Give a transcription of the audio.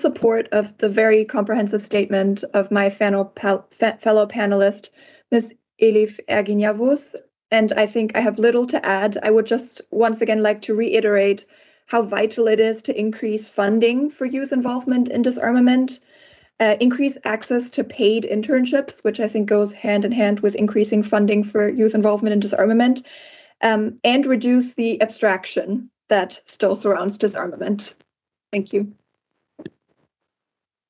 support of the very comprehensive statement of my fellow panelist, Ms. Elif Ergin-Yavuz, and I think I have little to add. I would just once again like to reiterate how vital it is to increase funding for youth involvement in disarmament, increase access to paid internships, which I think goes hand in hand with increasing funding for youth involvement in disarmament, and reduce the abstraction that still surrounds disarmament. Thank you.